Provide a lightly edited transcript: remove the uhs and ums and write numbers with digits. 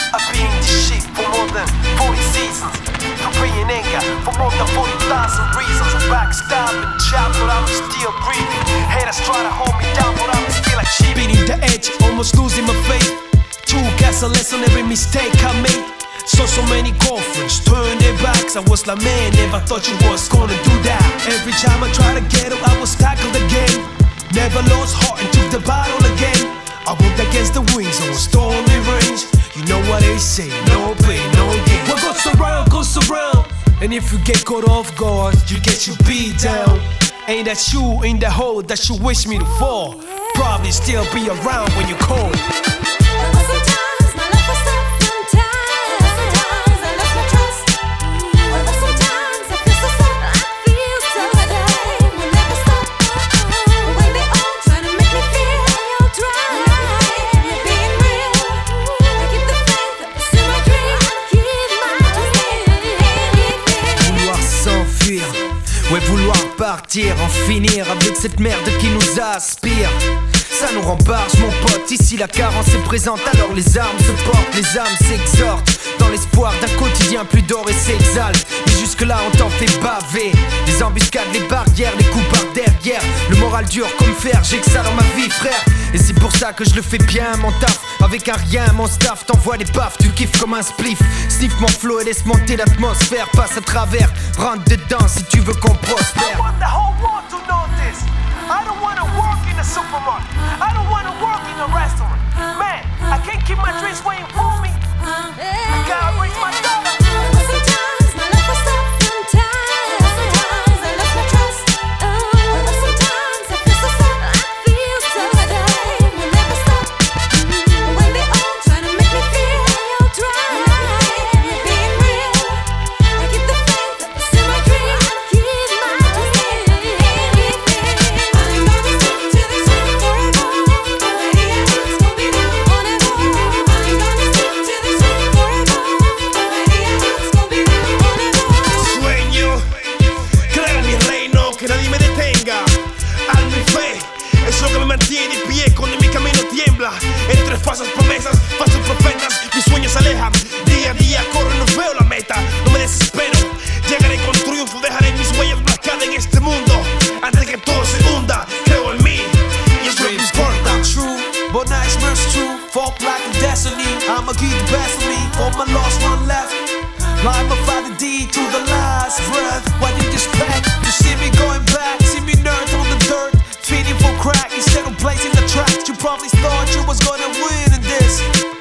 I've been in this shit for more than 40 seasons. For being anger for more than 40,000 reasons. I'm backstabbing, chopped, but I'm still breathing. Haters try to hold me down, but I'm still achieving. Beating the edge, almost losing my faith. Two gasolines on every mistake I made. So many girlfriends turned their backs. I was like, man, never thought you was gonna do that. Every time I tried to get up, I was tackled again. Never lost heart and took the battle again. I walked against the wings on stormy range. You know what they say, no pain, no gain. What goes around. And if you get caught off guard, you get your beat down. Ain't that you in the hole that you wish me to fall? Probably still be around when you call. Ouais, vouloir partir, en finir avec cette merde qui nous aspire. Ça nous rembarge mon pote, ici la carence est présente. Alors les armes se portent, les âmes s'exhortent. Dans l'espoir d'un quotidien plus doré s'exalte. Mais jusque là on t'en fait baver. Les embuscades, les barrières, les coups par derrière. Le moral dur comme fer, j'ai que ça dans ma vie frère. Et c'est pour ça que je le fais bien mon taf. Avec un rien, mon staff t'envoie des baffes. Tu kiffes comme un spliff. Sniff mon flow et laisse monter l'atmosphère. Passe à travers, rentre dedans si tu veux qu'on prospère. I want the whole world to know this. I don't wanna work in a supermarket. I don't wanna work in a restaurant. Man, I can't keep my dreams waiting for me. I gotta raise my dollar. Entre falsas promesas, falsos profetas, mis sueños se alejan. Día a día corro y no veo la meta. No me desespero, llegaré con triunfo. Dejaré mis huellas marcadas en este mundo. Antes de que todo se hunda, creo en mí y es lo que importa. True, but nightmares true. Folk like a destiny. I'ma give the best of me for my lost one left. Like my father did to the last breath. What did you expect to see me going back? See me nerd on the dirt, feeding for crack instead of blazing the tracks. You probably thought you was gonna win in this.